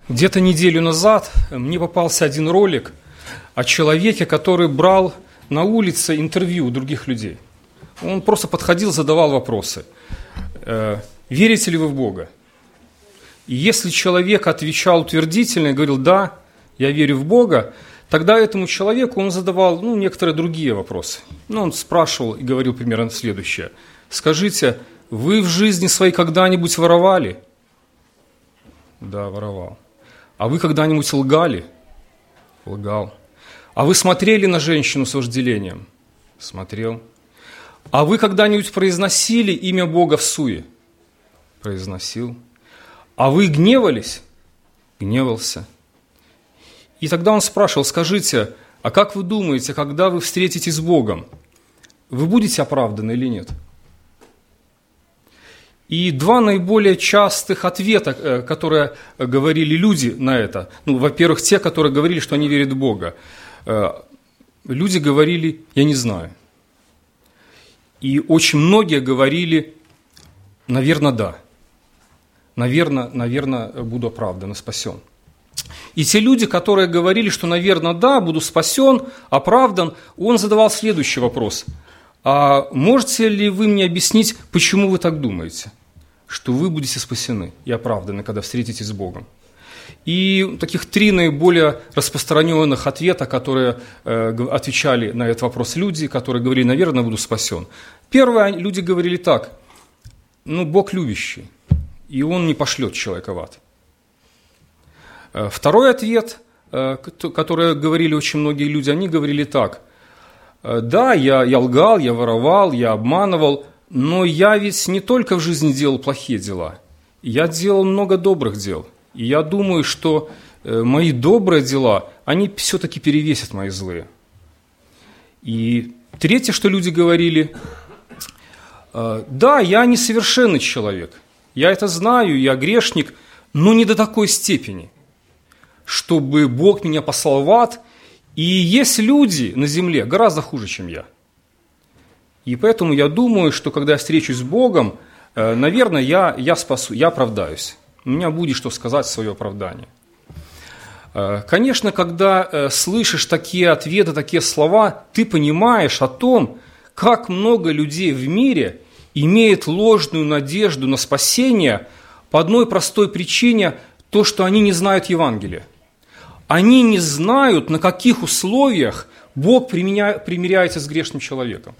Где-то неделю назад мне попался один ролик о человеке, который брал на улице интервью у других людей. Он просто подходил, задавал вопросы. Верите ли вы в Бога? И если человек отвечал утвердительно и говорил: да, я верю в Бога, тогда этому человеку он задавал некоторые другие вопросы. Он спрашивал и говорил примерно следующее. Скажите, вы в жизни своей когда-нибудь воровали? Да, воровал. А вы когда-нибудь лгали? Лгал. А вы смотрели на женщину с вожделением? Смотрел. А вы когда-нибудь произносили имя Бога всуе? Произносил. А вы гневались? Гневался. И тогда он спрашивал: скажите, а как вы думаете, когда вы встретитесь с Богом, вы будете оправданы или нет? И два наиболее частых ответа, которые говорили люди на это. Во-первых, те, которые говорили, что они верят в Бога. Люди говорили: я не знаю. И очень многие говорили: наверное, да. Наверное, буду оправдан и спасен. И те люди, которые говорили, что, наверное, да, буду спасен, оправдан, он задавал следующий вопрос. А можете ли вы мне объяснить, почему вы так думаете, что вы будете спасены и оправданы, когда встретитесь с Богом? И таких три наиболее распространенных ответа, которые отвечали на этот вопрос люди, которые говорили: наверное, буду спасен. Первое, люди говорили так: Бог любящий, и Он не пошлет человека в ад. Второй ответ, который говорили очень многие люди, они говорили так: да, я лгал, я воровал, я обманывал, но я ведь не только в жизни делал плохие дела, я делал много добрых дел. И я думаю, что мои добрые дела, они все-таки перевесят мои злые. И третье, что люди говорили: да, я несовершенный человек, я это знаю, я грешник, но не до такой степени, чтобы Бог меня послал в ад, и есть люди на земле гораздо хуже, чем я. И поэтому я думаю, что когда я встречусь с Богом, наверное, я спасу, я оправдаюсь. У меня будет что сказать в свое оправдание. Конечно, когда слышишь такие ответы, такие слова, ты понимаешь о том, как много людей в мире имеет ложную надежду на спасение по одной простой причине – то, что они не знают Евангелия. Они не знают, на каких условиях Бог примиряется с грешным человеком.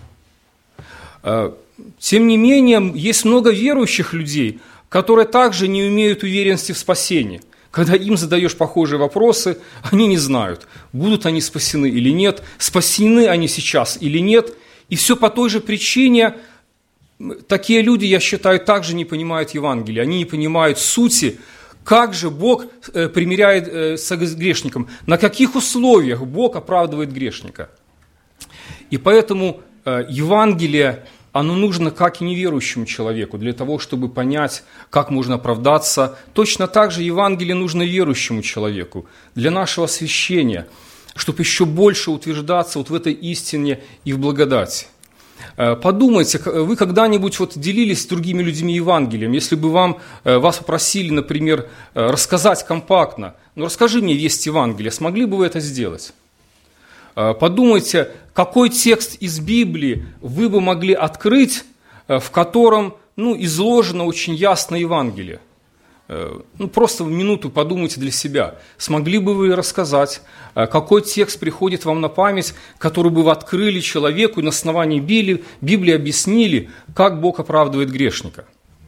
Тем не менее, есть много верующих людей, которые также не имеют уверенности в спасении. Когда им задаешь похожие вопросы, они не знают, будут они спасены или нет, спасены они сейчас или нет. И все по той же причине такие люди, я считаю, также не понимают Евангелия. Они не понимают сути, как же Бог примиряется с грешником, на каких условиях Бог оправдывает грешника. И поэтому Евангелие, оно нужно как и неверующему человеку, для того, чтобы понять, как можно оправдаться. Точно так же Евангелие нужно верующему человеку, для нашего освящения, чтобы еще больше утверждаться в этой истине и в благодати. Подумайте, вы когда-нибудь делились с другими людьми Евангелием, если бы вас попросили, например, рассказать компактно: расскажи мне весть Евангелия, смогли бы вы это сделать? Подумайте, какой текст из Библии вы бы могли открыть, в котором изложено очень ясно Евангелие. Просто в минуту подумайте для себя, смогли бы вы рассказать, какой текст приходит вам на память, который бы вы открыли человеку и на основании Библии объяснили, как Бог оправдывает грешника.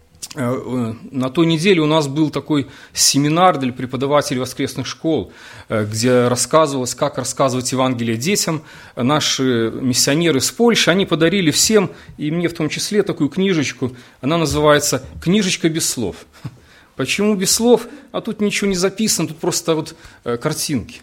На той неделе у нас был такой семинар для преподавателей воскресных школ, где рассказывалось, как рассказывать Евангелие детям. Наши миссионеры с Польши, они подарили всем, и мне в том числе, такую книжечку. Она называется «Книжечка без слов». Почему без слов? А тут ничего не записано, тут просто картинки.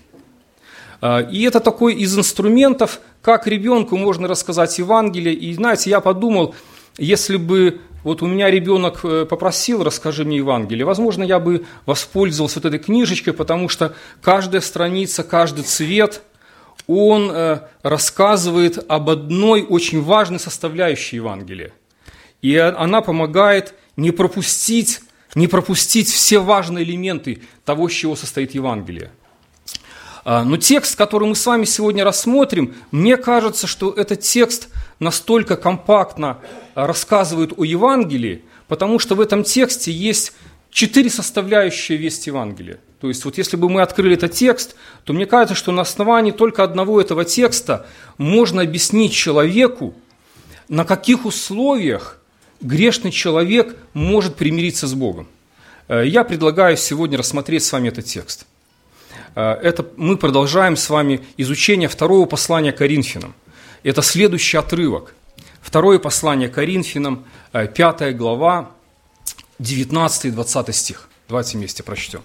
И это такой из инструментов, как ребенку можно рассказать Евангелие. И знаете, я подумал, если бы у меня ребенок попросил: расскажи мне Евангелие, возможно, я бы воспользовался этой книжечкой, потому что каждая страница, каждый цвет, он рассказывает об одной очень важной составляющей Евангелия. И она помогает не пропустить не пропустить все важные элементы того, из чего состоит Евангелие. Но текст, который мы с вами сегодня рассмотрим, мне кажется, что этот текст настолько компактно рассказывает о Евангелии, потому что в этом тексте есть 4 составляющие весть Евангелия. То есть вот если бы мы открыли этот текст, то мне кажется, что на основании только одного этого текста можно объяснить человеку, на каких условиях грешный человек может примириться с Богом. Я предлагаю сегодня рассмотреть с вами этот текст. Мы продолжаем с вами изучение второго послания Коринфянам. Это следующий отрывок. Второе послание Коринфянам, 5 глава, 19 и 20 стих. Давайте вместе прочтем.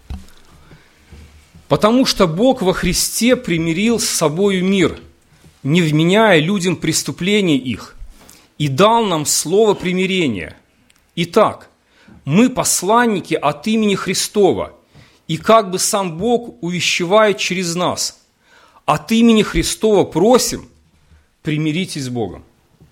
«Потому что Бог во Христе примирил с собою мир, не вменяя людям преступлений их, и дал нам слово примирения. Итак, мы посланники от имени Христова, и как бы сам Бог увещевает через нас. От имени Христова просим, примиритесь с Богом».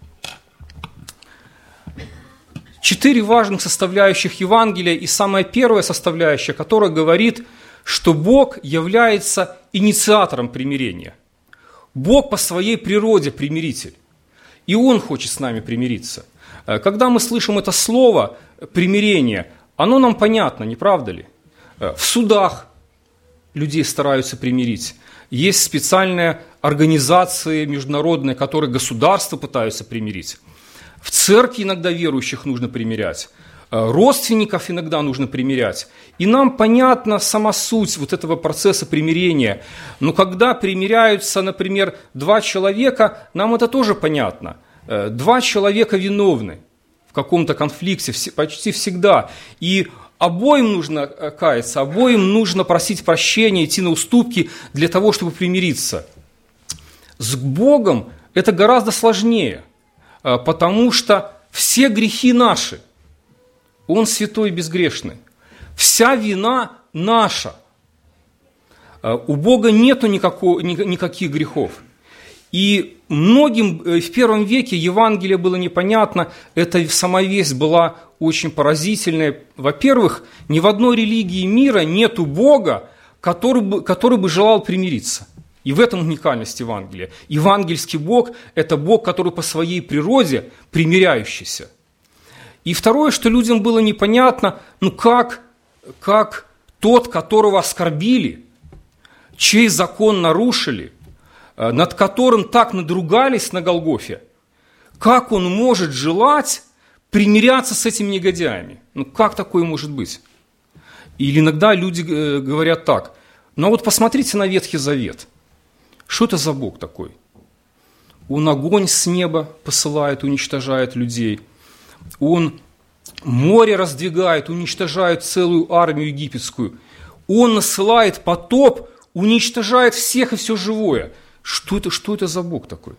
4 важных составляющих Евангелия, и самая первая составляющая, которая говорит, что Бог является инициатором примирения. Бог по своей природе примиритель, и Он хочет с нами примириться. Когда мы слышим это слово «примирение», оно нам понятно, не правда ли? В судах людей стараются примирить. Есть специальные организации международные, которые государства пытаются примирить. В церкви иногда верующих нужно примирять. Родственников иногда нужно примирять. И нам понятна сама суть вот этого процесса примирения. Но когда примиряются, например, 2 человека, нам это тоже понятно. 2 человека виновны в каком-то конфликте почти всегда. И обоим нужно каяться, обоим нужно просить прощения, идти на уступки для того, чтобы примириться. С Богом это гораздо сложнее, потому что все грехи наши. Он святой и безгрешный. Вся вина наша. У Бога нету никаких грехов. И многим в первом веке Евангелие было непонятно, эта сама весть была очень поразительная. Во-первых, ни в одной религии мира нету Бога, который бы желал примириться. И в этом уникальность Евангелия. Евангельский Бог – это Бог, который по своей природе примиряющийся. И второе, что людям было непонятно, как тот, которого оскорбили, чей закон нарушили, над которым так надругались на Голгофе, как он может желать примиряться с этими негодяями? Как такое может быть? Или иногда люди говорят так, вот посмотрите на Ветхий Завет. Что это за Бог такой? Он огонь с неба посылает, уничтожает людей. Он море раздвигает, уничтожает целую армию египетскую. Он насылает потоп, уничтожает всех и все живое. Что это за Бог такой?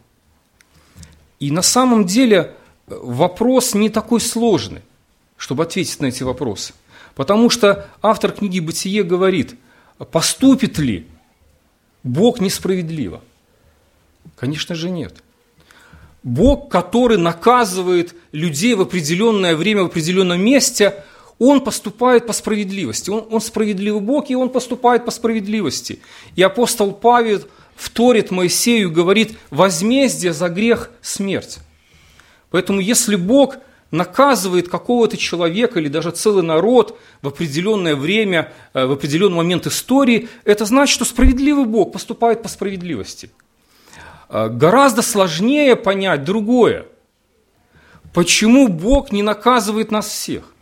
И на самом деле вопрос не такой сложный, чтобы ответить на эти вопросы. Потому что автор книги «Бытие» говорит, поступит ли Бог несправедливо? Конечно же нет. Бог, который наказывает людей в определенное время, в определенном месте, Он поступает по справедливости. Он справедливый Бог, и Он поступает по справедливости. И апостол Павел вторит Моисею и говорит, возмездие за грех – смерть. Поэтому если Бог наказывает какого-то человека или даже целый народ в определенное время, в определенный момент истории, это значит, что справедливый Бог поступает по справедливости. Гораздо сложнее понять другое. Почему Бог не наказывает нас всех?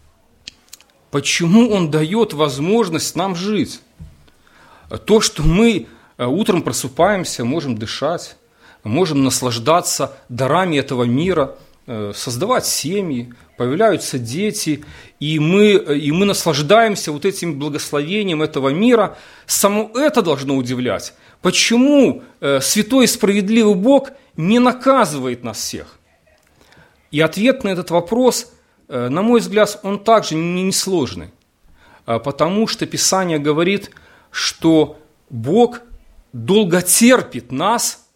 Почему Он дает возможность нам жить? То, что мы утром просыпаемся, можем дышать, можем наслаждаться дарами этого мира, создавать семьи, появляются дети, и мы наслаждаемся вот этим благословением этого мира. Само это должно удивлять. Почему святой и справедливый Бог не наказывает нас всех? И ответ на этот вопрос, на мой взгляд, он также несложный. Потому что Писание говорит, что Бог долго терпит нас,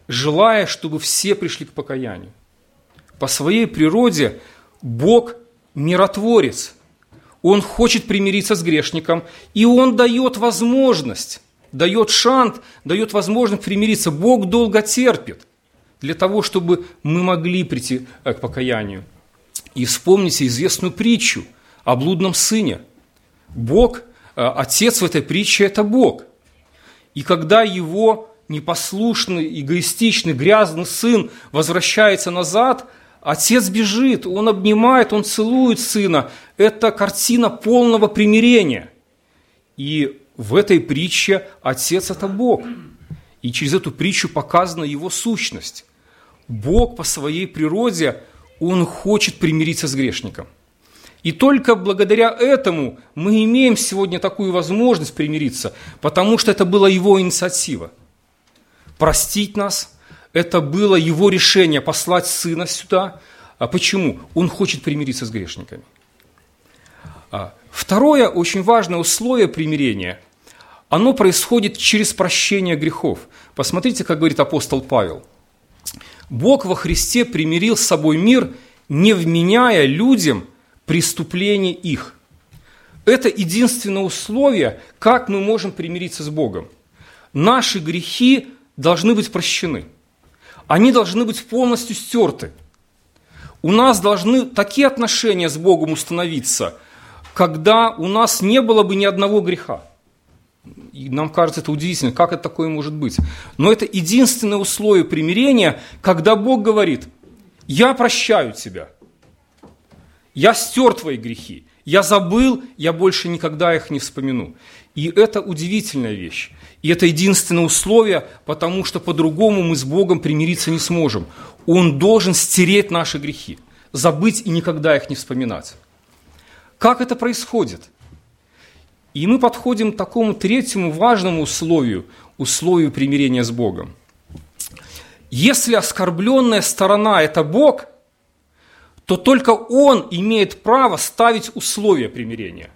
желая, чтобы все пришли к покаянию. По своей природе Бог миротворец. Он хочет примириться с грешником, и Он дает возможность, дает шанс, дает возможность примириться. Бог долго терпит для того, чтобы мы могли прийти к покаянию. И вспомните известную притчу о блудном сыне. Бог, отец в этой притче – это Бог. И когда его непослушный, эгоистичный, грязный сын возвращается назад, отец бежит, он обнимает, он целует сына. Это картина полного примирения. И в этой притче отец – это Бог. И через эту притчу показана его сущность. Бог по своей природе, он хочет примириться с грешником. И только благодаря этому мы имеем сегодня такую возможность примириться, потому что это была его инициатива. Простить нас – это было его решение послать сына сюда. А почему? Он хочет примириться с грешниками. Второе очень важное условие примирения – оно происходит через прощение грехов. Посмотрите, как говорит апостол Павел. Бог во Христе примирил с собой мир, не вменяя людям преступлений их. Это единственное условие, как мы можем примириться с Богом. Наши грехи должны быть прощены. Они должны быть полностью стерты. У нас должны такие отношения с Богом установиться, когда у нас не было бы ни одного греха. И нам кажется это удивительно, как это такое может быть. Но это единственное условие примирения, когда Бог говорит: «Я прощаю тебя, я стер твои грехи, я забыл, я больше никогда их не вспомину». И это удивительная вещь. И это единственное условие, потому что по-другому мы с Богом примириться не сможем. Он должен стереть наши грехи, забыть и никогда их не вспоминать. Как это происходит? И мы подходим к такому третьему важному условию примирения с Богом. Если оскорбленная сторона – это Бог, то только Он имеет право ставить условия примирения.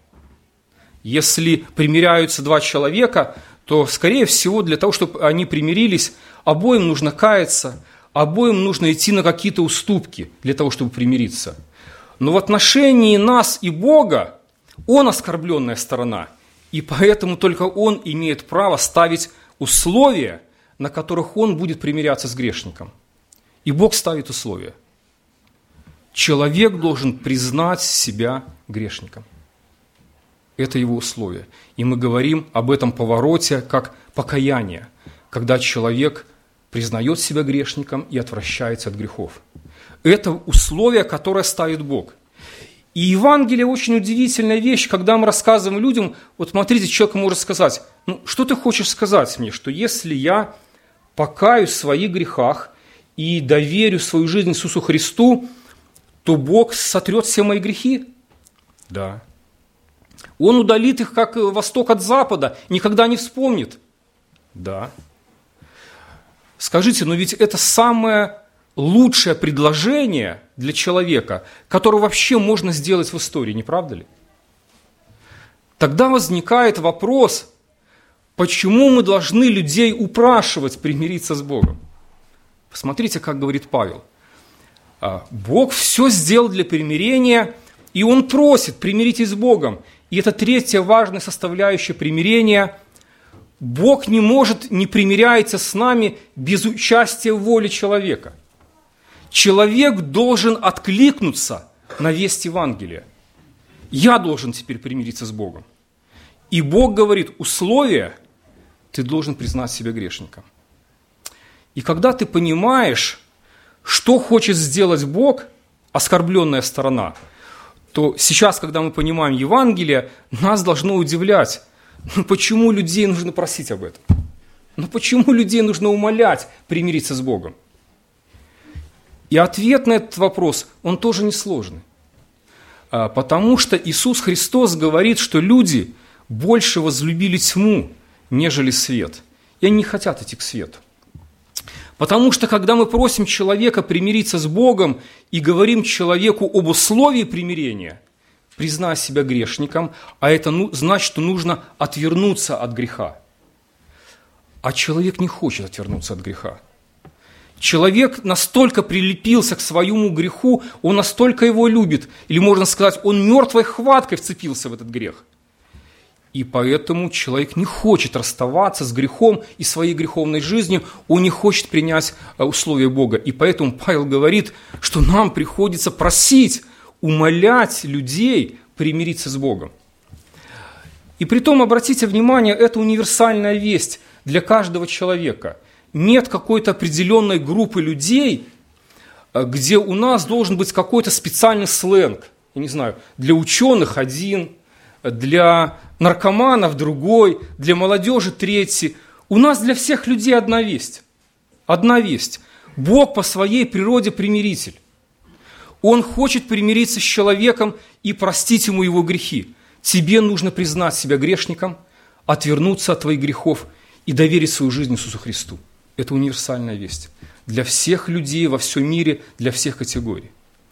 Если примиряются два человека, то, скорее всего, для того, чтобы они примирились, обоим нужно каяться, обоим нужно идти на какие-то уступки для того, чтобы примириться. Но в отношении нас и Бога Он оскорбленная сторона, и поэтому только Он имеет право ставить условия, на которых Он будет примиряться с грешником. И Бог ставит условия. Человек должен признать себя грешником. Это его условие. И мы говорим об этом повороте как покаяние, когда человек признает себя грешником и отвращается от грехов. Это условие, которое ставит Бог. И Евангелие очень удивительная вещь, когда мы рассказываем людям, вот смотрите, человек может сказать: что ты хочешь сказать мне, что если я покаюсь в своих грехах и доверю свою жизнь Иисусу Христу, то Бог сотрет все мои грехи? Да. Он удалит их, как восток от запада, никогда не вспомнит? Да. Скажите, но ведь это самое лучшее предложение для человека, которое вообще можно сделать в истории, не правда ли? Тогда возникает вопрос, почему мы должны людей упрашивать примириться с Богом? Посмотрите, как говорит Павел. Бог все сделал для примирения, и Он просит: примиритесь с Богом. И это третья важная составляющая примирения. Бог не примиряется с нами без участия в воле человека. Человек должен откликнуться на весть Евангелия. Я должен теперь примириться с Богом. И Бог говорит: условие – ты должен признать себя грешником. И когда ты понимаешь, что хочет сделать Бог, оскорбленная сторона, то сейчас, когда мы понимаем Евангелие, нас должно удивлять, почему людей нужно просить об этом? Почему людей нужно умолять примириться с Богом? И ответ на этот вопрос, он тоже несложный. Потому что Иисус Христос говорит, что люди больше возлюбили тьму, нежели свет. И они не хотят идти к свету. Потому что, когда мы просим человека примириться с Богом и говорим человеку об условии примирения, признай себя грешником, а это значит, что нужно отвернуться от греха. А человек не хочет отвернуться от греха. Человек настолько прилепился к своему греху, он настолько его любит, или можно сказать, он мертвой хваткой вцепился в этот грех. И поэтому человек не хочет расставаться с грехом и своей греховной жизнью, он не хочет принять условия Бога. И поэтому Павел говорит, что нам приходится просить, умолять людей примириться с Богом. И притом, обратите внимание, это универсальная весть для каждого человека. Нет какой-то определенной группы людей, где у нас должен быть какой-то специальный сленг. Я не знаю, для ученых один, для наркоманов другой, для молодежи третий. У нас для всех людей одна весть. Одна весть. Бог по своей природе примиритель. Он хочет примириться с человеком и простить ему его грехи. Тебе нужно признать себя грешником, отвернуться от твоих грехов и доверить свою жизнь Иисусу Христу. Это универсальная весть. Для всех людей во всем мире, для всех категорий.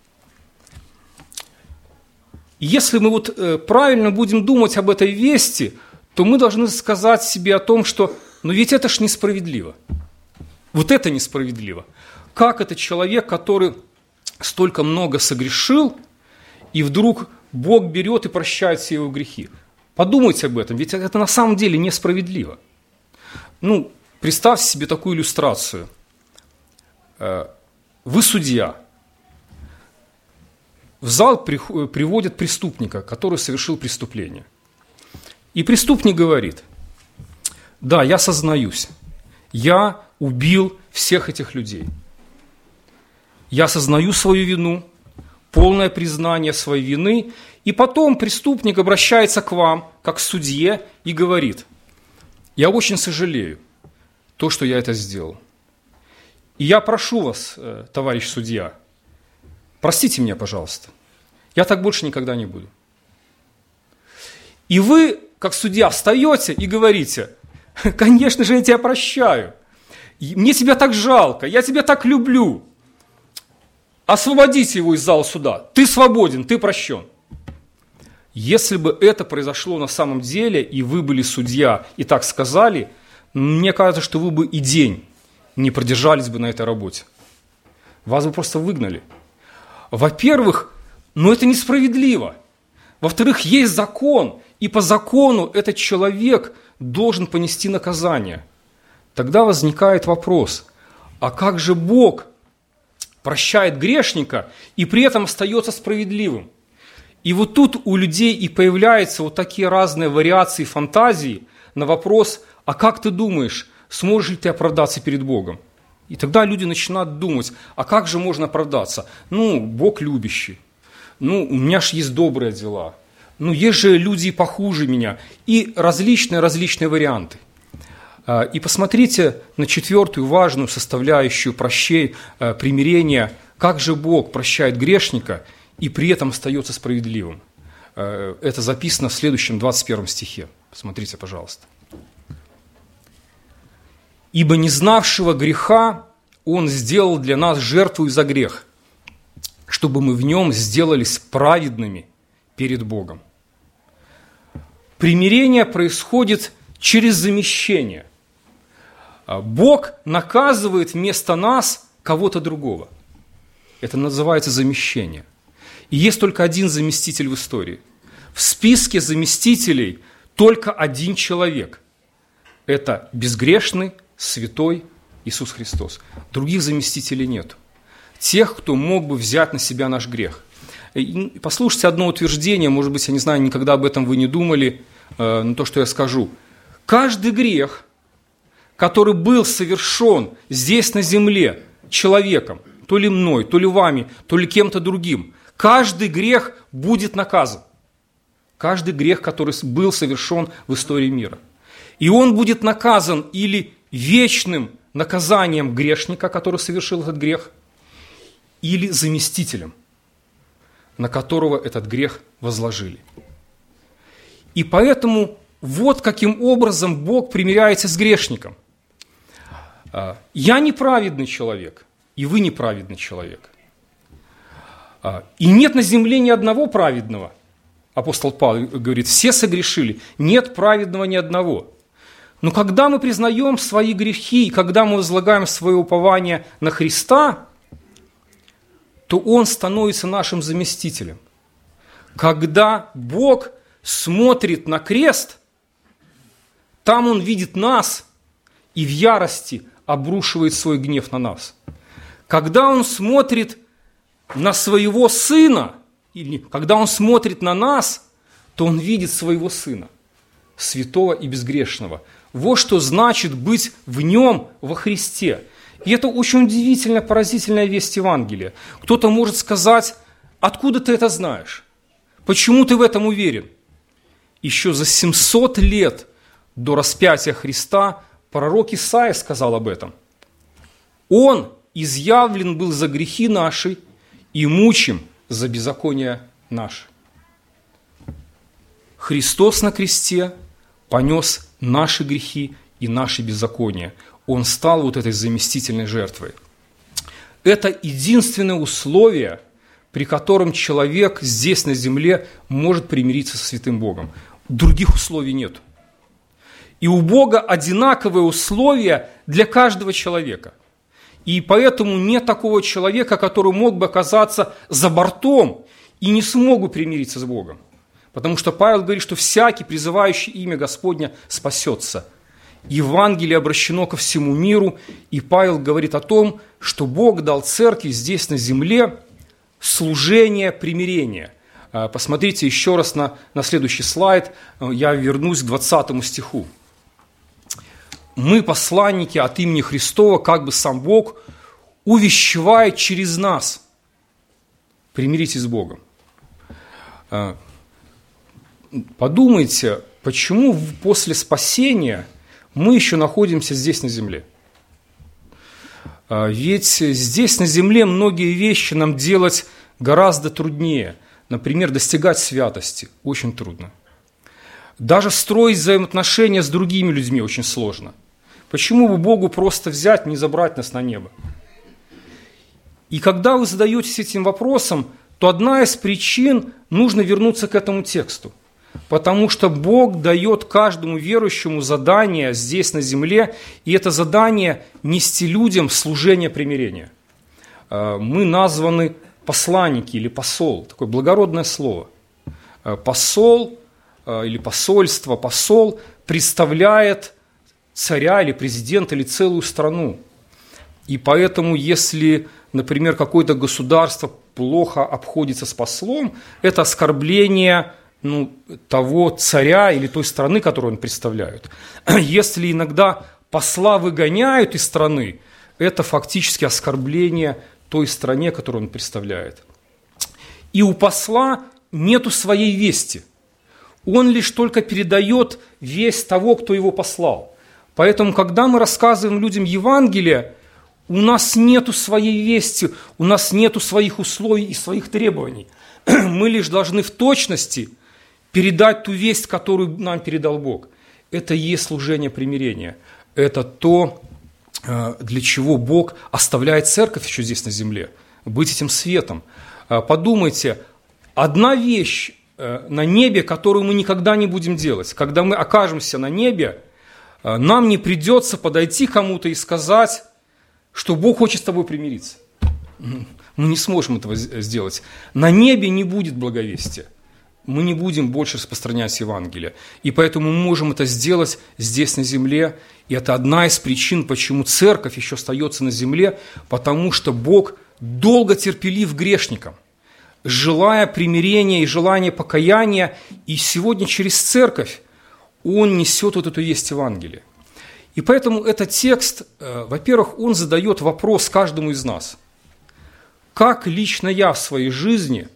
И если мы правильно будем думать об этой вести, то мы должны сказать себе о том, что ну ведь это ж несправедливо. Вот это несправедливо. Как это человек, который столько много согрешил, и вдруг Бог берет и прощает все его грехи? Подумайте об этом, ведь это на самом деле несправедливо. Представьте себе такую иллюстрацию. Вы судья. В зал приводят преступника, который совершил преступление. И преступник говорит: да, я сознаюсь, я убил всех этих людей. Я сознаю свою вину, полное признание своей вины. И потом преступник обращается к вам, как к судье, и говорит: я очень сожалею, то, что я это сделал. И я прошу вас, товарищ судья, простите меня, пожалуйста. Я так больше никогда не буду. И вы, как судья, встаете и говорите: конечно же, я тебя прощаю. Мне тебя так жалко, я тебя так люблю. Освободите его из зала суда. Ты свободен, ты прощен. Если бы это произошло на самом деле, и вы были судья, и так сказали, мне кажется, что вы бы и день не продержались бы на этой работе. Вас бы просто выгнали. Во-первых, это несправедливо. Во-вторых, есть закон, и по закону этот человек должен понести наказание. Тогда возникает вопрос: а как же Бог прощает грешника и при этом остается справедливым? И вот тут у людей и появляются вот такие разные вариации фантазии на вопрос: а как ты думаешь, сможешь ли ты оправдаться перед Богом? И тогда люди начинают думать: а как же можно оправдаться? Бог любящий. У меня же есть добрые дела. Есть же люди похуже меня. И различные варианты. И посмотрите на четвертую важную составляющую примирения, как же Бог прощает грешника и при этом остается справедливым. Это записано в следующем 21 стихе. Посмотрите, пожалуйста. «Ибо не знавшего греха Он сделал для нас жертву за грех, чтобы мы в нем сделались праведными перед Богом». Примирение происходит через замещение. Бог наказывает вместо нас кого-то другого. Это называется замещение. И есть только один заместитель в истории. В списке заместителей только один человек. Это безгрешный, святой Иисус Христос. Других заместителей нет. Тех, кто мог бы взять на себя наш грех. И послушайте одно утверждение, может быть, я не знаю, никогда об этом вы не думали, но то, что я скажу. Каждый грех, который был совершен здесь на земле человеком, то ли мной, то ли вами, то ли кем-то другим, каждый грех будет наказан. Каждый грех, который был совершен в истории мира. И он будет наказан или вечным наказанием грешника, который совершил этот грех, или заместителем, на которого этот грех возложили. И поэтому вот каким образом Бог примиряется с грешником. Я неправедный человек, и вы неправедный человек. И нет на земле ни одного праведного. Апостол Павел говорит: все согрешили, нет праведного ни одного. Но когда мы признаем свои грехи, когда мы возлагаем свое упование на Христа, то Он становится нашим заместителем. Когда Бог смотрит на крест, там Он видит нас и в ярости обрушивает свой гнев на нас. Когда Он смотрит на своего Сына, или когда Он смотрит на нас, то Он видит своего Сына, святого и безгрешного. Вот что значит быть в Нем, во Христе. И это очень удивительная, поразительная весть Евангелия. Кто-то может сказать: откуда ты это знаешь? Почему ты в этом уверен? Еще за 700 лет до распятия Христа пророк Исаия сказал об этом. Он изъявлен был за грехи наши и мучим за беззаконие наше. Христос на кресте понес наши грехи и наши беззакония. Он стал вот этой заместительной жертвой. Это единственное условие, при котором человек здесь на земле может примириться со святым Богом. Других условий нет. И у Бога одинаковые условия для каждого человека. И поэтому нет такого человека, который мог бы оказаться за бортом и не смог бы примириться с Богом. Потому что Павел говорит, что всякий, призывающий имя Господня, спасется. Евангелие обращено ко всему миру, и Павел говорит о том, что Бог дал церкви здесь на земле служение примирения. Посмотрите еще раз на следующий слайд, я вернусь к 20 стиху. Мы, посланники от имени Христова, как бы сам Бог увещевает через нас. Примиритесь с Богом. Подумайте, почему после спасения мы еще находимся здесь на земле? Ведь здесь на земле многие вещи нам делать гораздо труднее. Например, достигать святости очень трудно. Даже строить взаимоотношения с другими людьми очень сложно. Почему бы Богу просто взять, не забрать нас на небо? И когда вы задаетесь этим вопросом, то одна из причин – нужно вернуться к этому тексту. Потому что Бог дает каждому верующему задание здесь на земле, и это задание – нести людям служение примирения. Мы названы посланники или посол, такое благородное слово. Посол или посольство, посол представляет царя или президента или целую страну. И поэтому, если, например, какое-то государство плохо обходится с послом, это оскорбление того царя или той страны, которую он представляет. Если иногда посла выгоняют из страны, это фактически оскорбление той стране, которую он представляет. И у посла нету своей вести. Он лишь только передает весть того, кто его послал. Поэтому, когда мы рассказываем людям Евангелие, у нас нету своей вести, у нас нету своих условий и своих требований. Мы лишь должны в точности передать ту весть, которую нам передал Бог. Это и есть служение примирения. Это то, для чего Бог оставляет церковь еще здесь на земле. Быть этим светом. Подумайте, одна вещь на небе, которую мы никогда не будем делать. Когда мы окажемся на небе, нам не придется подойти к кому-то и сказать, что Бог хочет с тобой примириться. Мы не сможем этого сделать. На небе не будет благовестия. Мы не будем больше распространять Евангелие. И поэтому мы можем это сделать здесь на земле. И это одна из причин, почему церковь еще остается на земле, потому что Бог долго терпелив к грешникам, желая примирения и желания покаяния. И сегодня через церковь Он несет вот эту весть Евангелия. И поэтому этот текст, во-первых, он задает вопрос каждому из нас. Как лично я в своей жизни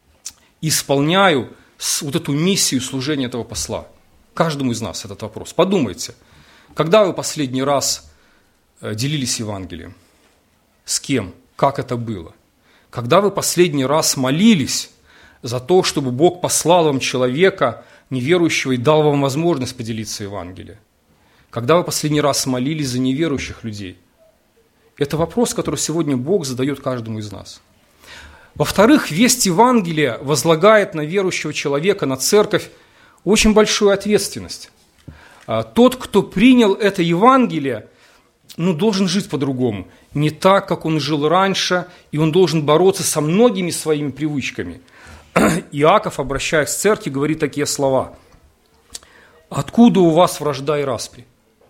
исполняю вот эту миссию служения этого посла? Каждому из нас этот вопрос. Подумайте, когда вы последний раз делились Евангелием? С кем? Как это было? Когда вы последний раз молились за то, чтобы Бог послал вам человека неверующего и дал вам возможность поделиться Евангелием? Когда вы последний раз молились за неверующих людей? Это вопрос, который сегодня Бог задает каждому из нас. Во-вторых, весть Евангелия возлагает на верующего человека, на церковь, очень большую ответственность. Тот, кто принял это Евангелие, должен жить по-другому. Не так, как он жил раньше, и он должен бороться со многими своими привычками. Иаков, обращаясь к церкви, говорит такие слова. «Откуда у вас вражда и распри?»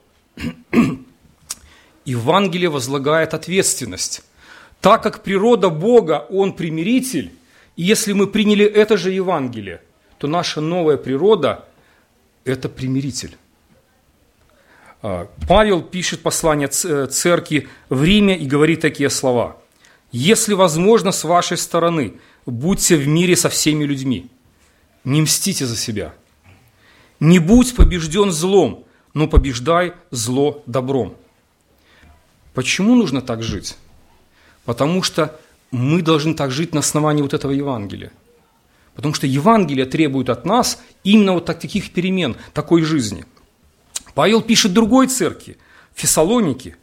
Евангелие возлагает ответственность. Так как природа Бога, Он примиритель, и если мы приняли это же Евангелие, то наша новая природа – это примиритель. Павел пишет послание церкви в Риме и говорит такие слова. «Если возможно, с вашей стороны, будьте в мире со всеми людьми, не мстите за себя, не будь побежден злом, но побеждай зло добром». Почему нужно так жить? Потому что мы должны так жить на основании вот этого Евангелия. Потому что Евангелие требует от нас именно вот таких перемен, такой жизни. Павел пишет другой церкви, Фессалоники.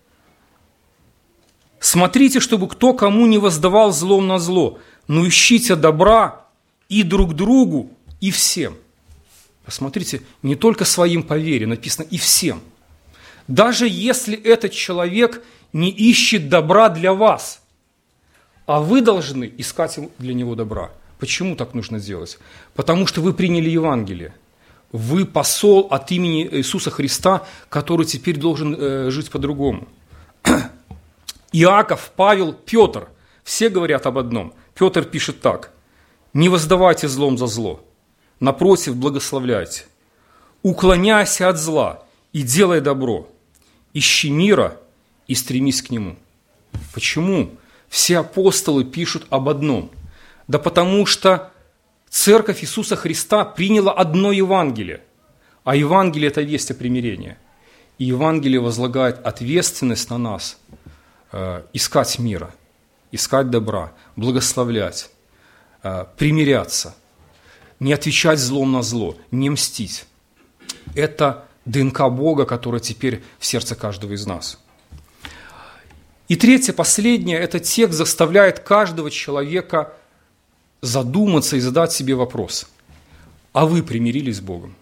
«Смотрите, чтобы кто кому не воздавал злом на зло, но ищите добра и друг другу, и всем». Посмотрите, не только своим по вере, написано «и всем». Даже если этот человек не ищет добра для вас, а вы должны искать для него добра. Почему так нужно делать? Потому что вы приняли Евангелие. Вы посол от имени Иисуса Христа, который теперь должен жить по-другому. Иаков, Павел, Петр – все говорят об одном. Петр пишет так. «Не воздавайте злом за зло, напротив, благословляйте. Уклоняйся от зла и делай добро. Ищи мира и стремись к нему». Почему все апостолы пишут об одном? Да потому что Церковь Иисуса Христа приняла одно Евангелие, а Евангелие – это весть о примирении. И Евангелие возлагает ответственность на нас искать мира, искать добра, благословлять, примиряться, не отвечать злом на зло, не мстить. Это ДНК Бога, которая теперь в сердце каждого из нас. И третье, последнее, этот текст заставляет каждого человека задуматься и задать себе вопрос. А вы примирились с Богом?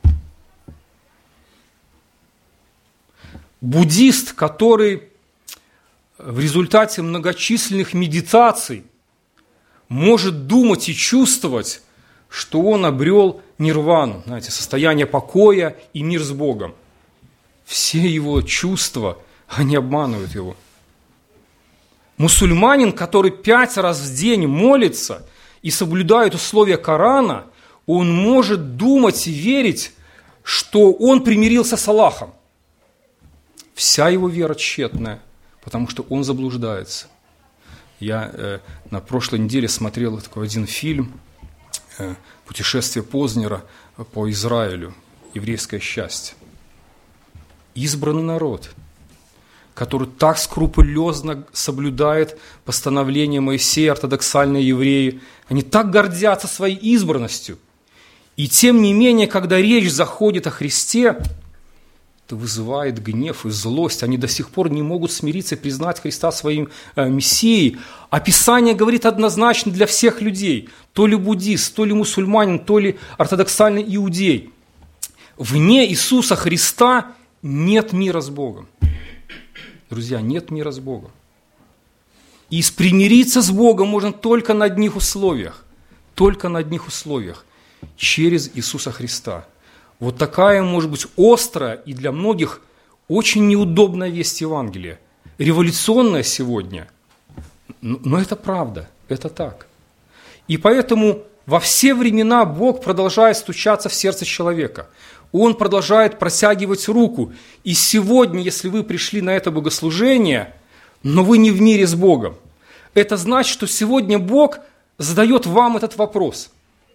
Буддист, который в результате многочисленных медитаций может думать и чувствовать, что он обрел нирвану, знаете, состояние покоя и мир с Богом. Все его чувства, они обманывают его. Мусульманин, который 5 раз в день молится и соблюдает условия Корана, он может думать и верить, что он примирился с Аллахом. Вся его вера тщетная, потому что он заблуждается. Я на прошлой неделе смотрел такой один фильм «Путешествие Познера по Израилю. Еврейское счастье». Избранный народ, который так скрупулезно соблюдает постановления Моисея, ортодоксальные евреи, они так гордятся своей избранностью. И тем не менее, когда речь заходит о Христе, это вызывает гнев и злость. Они до сих пор не могут смириться и признать Христа своим Мессией. А Писание говорит однозначно для всех людей. То ли буддист, то ли мусульманин, то ли ортодоксальный иудей. Вне Иисуса Христа нет мира с Богом. Друзья, нет мира с Богом. И примириться с Богом можно только на одних условиях. Только на одних условиях. Через Иисуса Христа. Вот такая, может быть, острая и для многих очень неудобная весть Евангелия. Революционная сегодня. Но это правда, это так. И поэтому во все времена Бог продолжает стучаться в сердце человека. Он продолжает протягивать руку. И сегодня, если вы пришли на это богослужение, но вы не в мире с Богом, это значит, что сегодня Бог задает вам этот вопрос.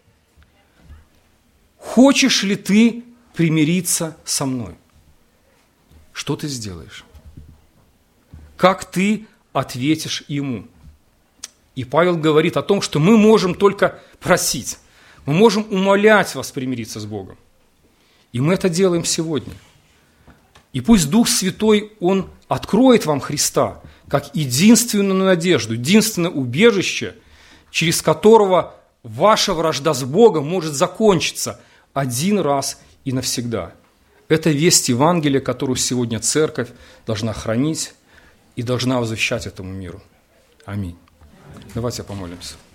Хочешь ли ты примириться со мной? Что ты сделаешь? Как ты ответишь ему? И Павел говорит о том, что мы можем только просить, мы можем умолять вас примириться с Богом. И мы это делаем сегодня. И пусть Дух Святой, Он откроет вам Христа, как единственную надежду, единственное убежище, через которого ваша вражда с Богом может закончиться один раз и навсегда. Это весть Евангелия, которую сегодня церковь должна хранить и должна возвещать этому миру. Аминь. Давайте помолимся.